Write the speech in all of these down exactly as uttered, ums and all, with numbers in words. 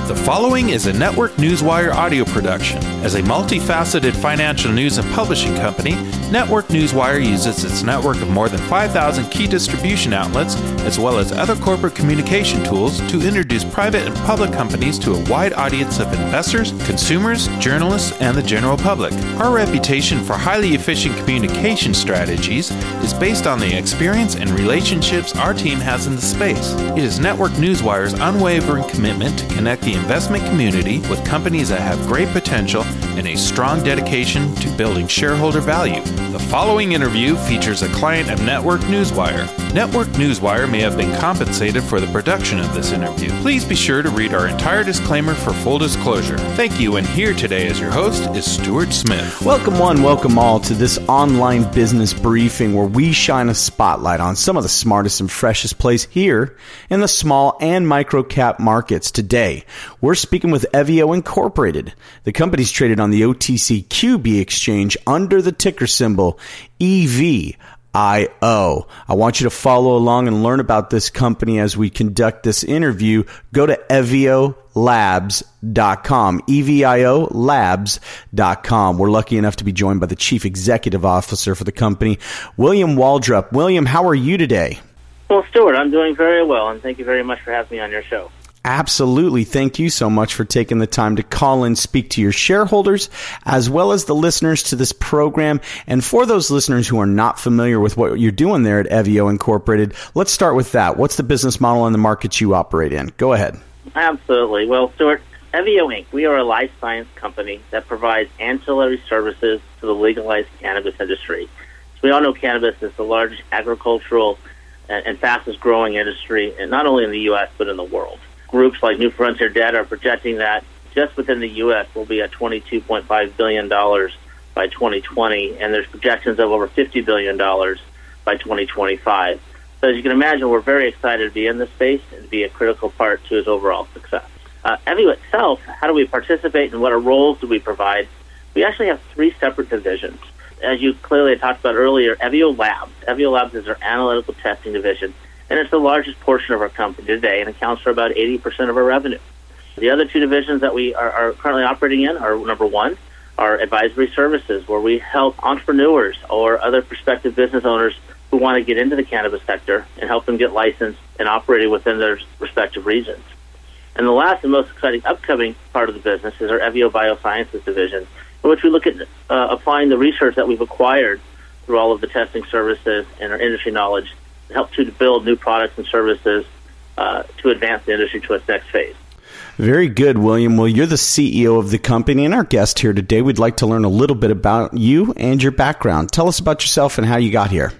The following is a Network Newswire audio production. As a multifaceted financial news and publishing company, Network Newswire uses its network of more than five thousand key distribution outlets, as well as other corporate communication tools, to introduce private and public companies to a wide audience of investors, consumers, journalists, and the general public. Our reputation for highly efficient communication strategies is based on the experience and relationships our team has in the space. It is Network Newswire's unwavering commitment to connect the investment community with companies that have great potential and a strong dedication to building shareholder value. The following interview features a client of Network Newswire. Network Newswire may have been compensated for the production of this interview. Please be sure to read our entire disclaimer for full disclosure. Thank you, and here today as your host is Stuart Smith. Welcome one, welcome all to this online business briefing where we shine a spotlight on some of the smartest and freshest plays here in the small and micro cap markets. Today, we're speaking with Evio Incorporated. The company's traded on the O T C Q B exchange under the ticker symbol E V I O. I want you to follow along and learn about this company as we conduct this interview. Go to evio labs dot com, E V I O labs dot com. We're lucky enough to be joined by the Chief Executive Officer for the company, William Waldrop. William, how are you today? Well, Stuart, I'm doing very well, and thank you very much for having me on your show. Absolutely. Thank you so much for taking the time to call and speak to your shareholders, as well as the listeners to this program. And for those listeners who are not familiar with what you're doing there at Evio Incorporated, let's start with that. What's the business model and the markets you operate in? Go ahead. Absolutely. Well, Stuart, Evio Incorporated, we are a life science company that provides ancillary services to the legalized cannabis industry. So we all know cannabis is the largest agricultural and fastest growing industry, and not only in the U S, but in the world. Groups like New Frontier Data are projecting that just within the U S will be at twenty-two point five billion dollars by twenty twenty, and there's projections of over fifty billion dollars by twenty twenty-five. So as you can imagine, we're very excited to be in this space and to be a critical part to its overall success. Uh, Evio itself, how do we participate and what roles do we provide? We actually have three separate divisions. As you clearly talked about earlier, Evio Labs. Evio Labs is our analytical testing division, and it's the largest portion of our company today and accounts for about eighty percent of our revenue. The other two divisions that we are, are currently operating in are, number one, our advisory services, where we help entrepreneurs or other prospective business owners who want to get into the cannabis sector and help them get licensed and operating within their respective regions. And the last and most exciting upcoming part of the business is our Evio Biosciences division, in which we look at uh, applying the research that we've acquired through all of the testing services and our industry knowledge to help to build new products and services uh, to advance the industry to its next phase. Very good, William. Well, you're the C E O of the company and our guest here today. We'd like to learn a little bit about you and your background. Tell us about yourself and how you got here.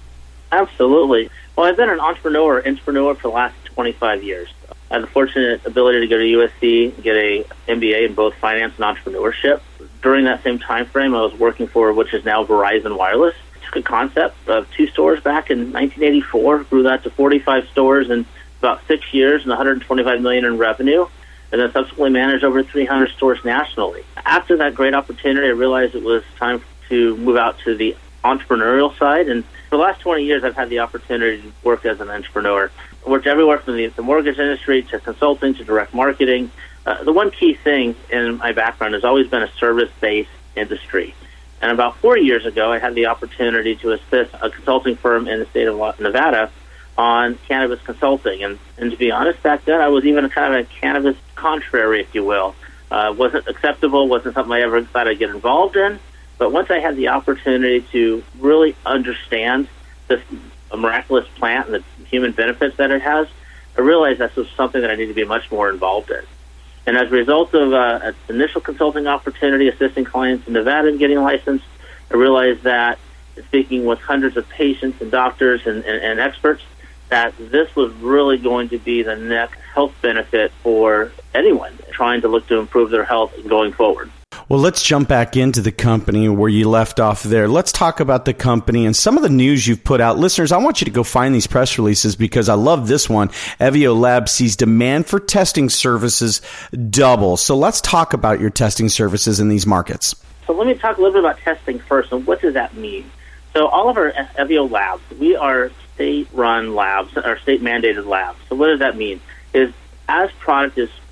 Absolutely. Well, I've been an entrepreneur, entrepreneur for the last twenty-five years. I had the fortunate ability to go to U S C, get a M B A in both finance and entrepreneurship. During that same time frame, I was working for, which is now Verizon Wireless. Took a concept of two stores back in nineteen eighty-four, grew that to forty-five stores in about six years and one hundred twenty-five million dollars in revenue, and then subsequently managed over three hundred stores nationally. After that great opportunity, I realized it was time to move out to the entrepreneurial side, and for the last twenty years, I've had the opportunity to work as an entrepreneur. I worked everywhere from the, the mortgage industry to consulting to direct marketing. Uh, the one key thing in my background has always been a service-based industry. And about four years ago, I had the opportunity to assist a consulting firm in the state of Nevada on cannabis consulting. And, and to be honest, back then, I was even a kind of a cannabis contrary, if you will. Uh, wasn't acceptable, wasn't something I ever thought I'd get involved in. But once I had the opportunity to really understand this miraculous plant and the human benefits that it has, I realized this was something that I need to be much more involved in. And as a result of uh, an initial consulting opportunity, assisting clients in Nevada and getting licensed, I realized that speaking with hundreds of patients and doctors and, and, and experts, that this was really going to be the next health benefit for anyone trying to look to improve their health going forward. Well, let's jump back into the company where you left off there. Let's talk about the company and some of the news you've put out. Listeners, I want you to go find these press releases because I love this one. Evio Labs sees demand for testing services double. So let's talk about your testing services in these markets. So let me talk a little bit about testing first, and what does that mean? So all of our Evio Labs, we are state-run labs, or state-mandated labs. So what does that mean? Is as product is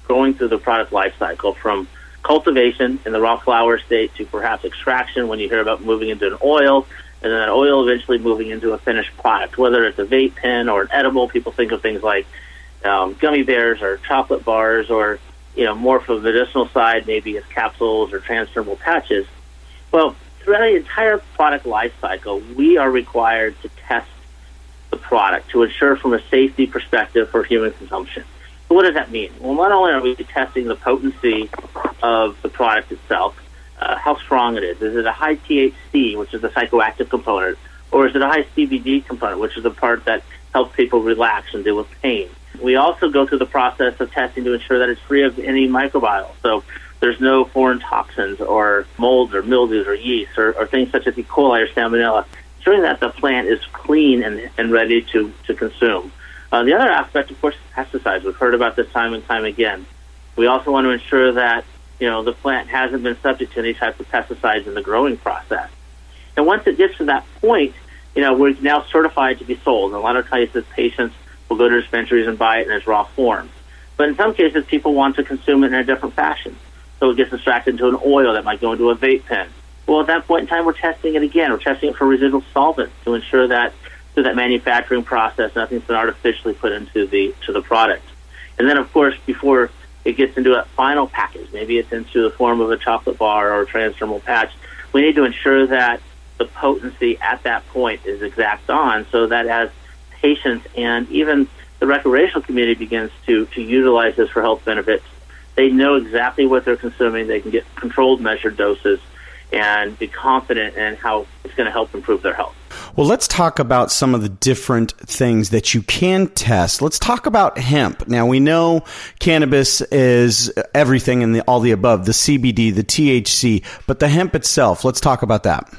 going through the product life cycle from cultivation in the raw flower state to perhaps extraction when you hear about moving into an oil, and then that oil eventually moving into a finished product, whether it's a vape pen or an edible. People think of things like um, gummy bears or chocolate bars, or, you know, more from the medicinal side, maybe as capsules or transdermal patches. Well, throughout the entire product life cycle, we are required to test the product to ensure from a safety perspective for human consumption. So what does that mean? Well, not only are we testing the potency of the product itself, uh, how strong it is. Is it a high T H C, which is the psychoactive component, or is it a high C B D component, which is the part that helps people relax and deal with pain? We also go through the process of testing to ensure that it's free of any microbiome. So there's no foreign toxins or molds or mildews or yeast or, or things such as E. coli or salmonella, ensuring that the plant is clean and, and ready to, to consume. Uh, the other aspect, of course, is pesticides. We've heard about this time and time again. We also want to ensure that, you know, the plant hasn't been subject to any type of pesticides in the growing process. And once it gets to that point, you know, we're now certified to be sold. In a lot of cases, patients will go to dispensaries and buy it in its raw form. But in some cases, people want to consume it in a different fashion. So it gets extracted into an oil that might go into a vape pen. Well, at that point in time, we're testing it again. We're testing it for residual solvents to ensure that through that manufacturing process, nothing's been artificially put into the to the product. And then, of course, before it gets into a final package, maybe it's into the form of a chocolate bar or a transdermal patch, we need to ensure that the potency at that point is exact on, so that as patients and even the recreational community begins to, to utilize this for health benefits, they know exactly what they're consuming. They can get controlled, measured doses and be confident in how it's going to help improve their health. Well, let's talk about some of the different things that you can test. Let's talk about hemp. Now, we know cannabis is everything in the, all the above, the C B D, the T H C, but the hemp itself, let's talk about that.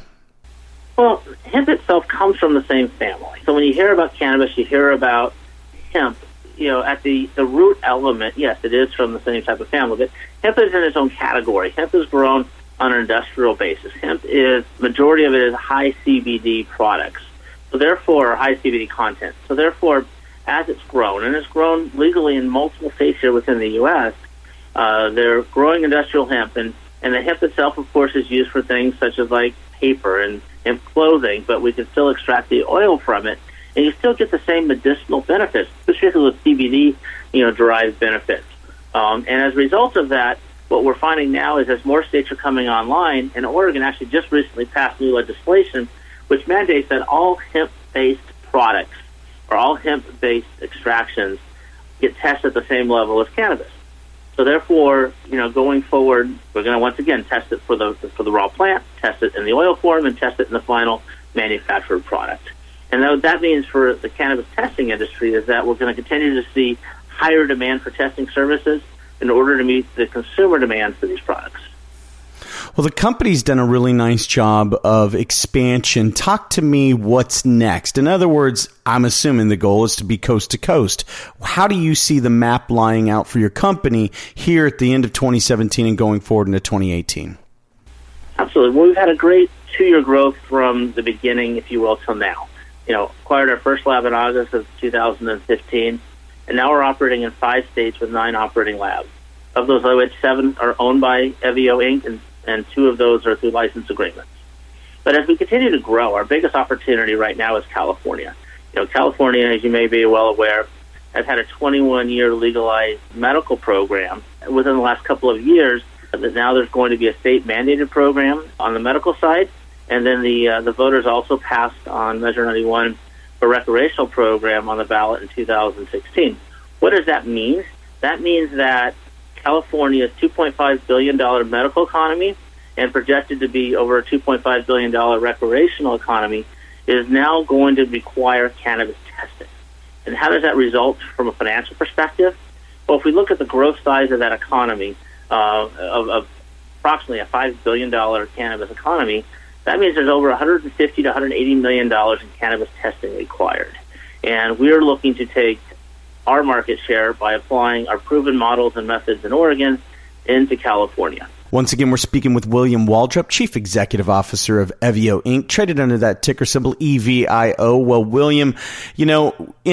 Well, hemp itself comes from the same family. So when you hear about cannabis, you hear about hemp. You know, at the, the root element, yes, it is from the same type of family, but hemp is in its own category. Hemp is grown on an industrial basis. Hemp is, majority of it is high C B D products, so therefore, high C B D content. So therefore, as it's grown, and it's grown legally in multiple states here within the U S, uh, they're growing industrial hemp, and, and the hemp itself, of course, is used for things such as like paper and, and clothing, but we can still extract the oil from it, and you still get the same medicinal benefits, particularly with C B D, you know, derived benefits. Um, and as a result of that, what we're finding now is as more states are coming online, and Oregon actually just recently passed new legislation which mandates that all hemp-based products or all hemp-based extractions get tested at the same level as cannabis. So therefore, you know, going forward, we're going to once again test it for the for the raw plant, test it in the oil form, and test it in the final manufactured product. And what that means for the cannabis testing industry is that we're going to continue to see higher demand for testing services in order to meet the consumer demand for these products. Well, the company's done a really nice job of expansion. Talk to me what's next. In other words, I'm assuming the goal is to be coast to coast. How do you see the map lying out for your company here at the end of twenty seventeen and going forward into twenty eighteen? Absolutely. Well, we've had a great two-year growth from the beginning, if you will, till now. You know, acquired our first lab in August of two thousand fifteen, and now we're operating in five states with nine operating labs. Of those, which seven are owned by Evio Incorporated, and, and two of those are through license agreements. But as we continue to grow, our biggest opportunity right now is California. You know, California, as you may be well aware, has had a twenty-one year legalized medical program. Within the last couple of years, now there's going to be a state-mandated program on the medical side, and then the uh, the voters also passed on Measure ninety-one, a recreational program on the ballot in two thousand sixteen. What does that mean? That means that California's two point five billion dollars medical economy and projected to be over a two point five billion dollars recreational economy is now going to require cannabis testing. And how does that result from a financial perspective? Well, if we look at the growth size of that economy, uh, of, of approximately a five billion dollars cannabis economy, that means there's over one hundred fifty to one hundred eighty million dollars in cannabis testing required. And we're looking to take our market share by applying our proven models and methods in Oregon into California. Once again, we're speaking with William Waldrop, Chief Executive Officer of Evio Incorporated, traded under that ticker symbol E V I O. Well, William, you know, in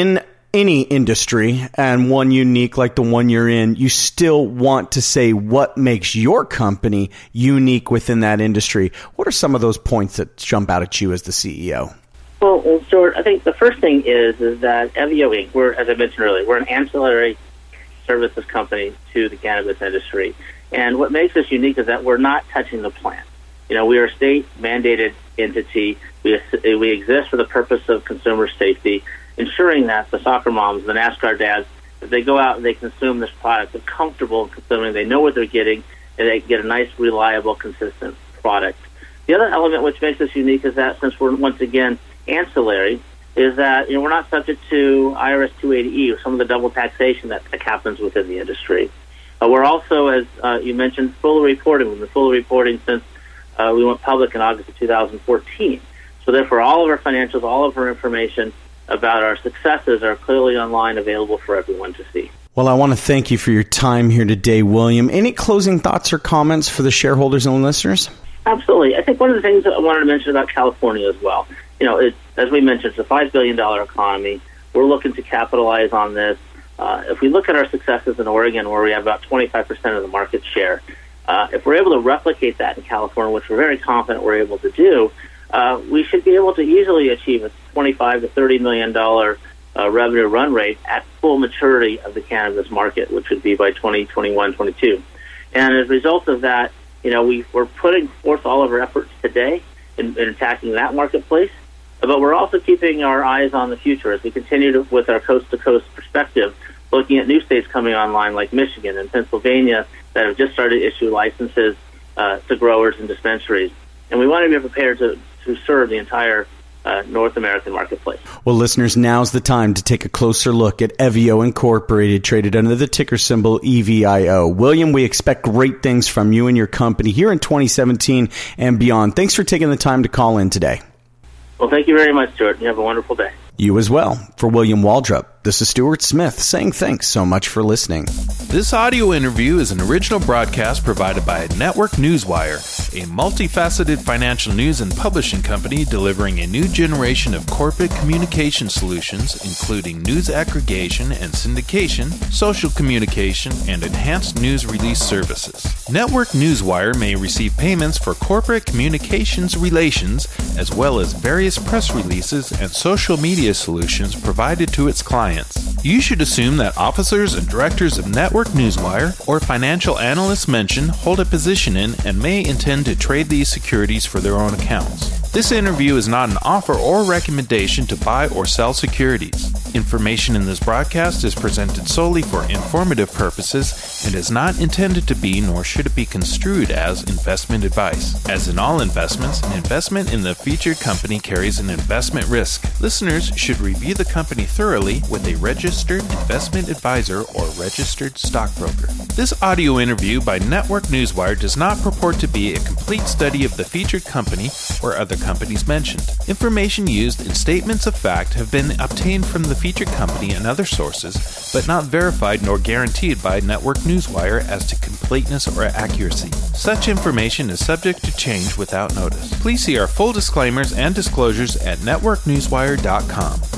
any industry, and one unique like the one you're in, you still want to say what makes your company unique within that industry. What are some of those points that jump out at you as the C E O? Well, well Stuart, I think the first thing is is that Evio Incorporated, we're, as I mentioned earlier, we're an ancillary services company to the cannabis industry. And what makes us unique is that we're not touching the plant. You know, we are a state-mandated entity. We, we exist for the purpose of consumer safety, ensuring that the soccer moms, the NASCAR dads, if they go out and they consume this product, they're comfortable in consuming, they know what they're getting, and they get a nice, reliable, consistent product. The other element which makes us unique is that since we're, once again, ancillary, is that you know we're not subject to I R S two eighty E or some of the double taxation that, that happens within the industry. Uh, we're also, as uh, you mentioned, fully reporting. We've been fully reporting since uh, we went public in August of two thousand fourteen. So therefore, all of our financials, all of our information about our successes are clearly online, available for everyone to see. Well, I want to thank you for your time here today, William. Any closing thoughts or comments for the shareholders and listeners? Absolutely. I think one of the things that I wanted to mention about California as well, you know, it, as we mentioned, it's a five billion dollars economy. We're looking to capitalize on this. Uh, if we look at our successes in Oregon, where we have about twenty-five percent of the market share, uh, if we're able to replicate that in California, which we're very confident we're able to do, uh, we should be able to easily achieve a twenty-five to thirty million dollars uh, revenue run rate at full maturity of the cannabis market, which would be by twenty twenty-one, twenty-two. And as a result of that, you know, we, we're putting forth all of our efforts today in, in attacking that marketplace, but we're also keeping our eyes on the future as we continue to, with our coast-to-coast perspective, looking at new states coming online like Michigan and Pennsylvania that have just started to issue licenses uh, to growers and dispensaries. And we want to be prepared to, to serve the entire uh, North American marketplace. Well, listeners, now's the time to take a closer look at Evio Incorporated, traded under the ticker symbol E V I O. William, we expect great things from you and your company here in twenty seventeen and beyond. Thanks for taking the time to call in today. Well, thank you very much, Stuart. You have a wonderful day. You as well. For William Waldrop, this is Stuart Smith saying thanks so much for listening. This audio interview is an original broadcast provided by Network Newswire, a multifaceted financial news and publishing company delivering a new generation of corporate communication solutions, including news aggregation and syndication, social communication, and enhanced news release services. Network Newswire may receive payments for corporate communications relations, as well as various press releases and social media solutions provided to its clients. You should assume that officers and directors of Network Newswire or financial analysts mentioned hold a position in and may intend to trade these securities for their own accounts. This interview is not an offer or recommendation to buy or sell securities. Information in this broadcast is presented solely for informative purposes and is not intended to be, nor should it be construed as, investment advice. As in all investments, an investment in the featured company carries an investment risk. Listeners should review the company thoroughly with a registered investment advisor or registered stockbroker. This audio interview by Network Newswire does not purport to be a complete study of the featured company or other companies mentioned. Information used in statements of fact have been obtained from the featured company and other sources, but not verified nor guaranteed by Network Newswire as to completeness or accuracy. Such information is subject to change without notice. Please see our full disclaimers and disclosures at network newswire dot com.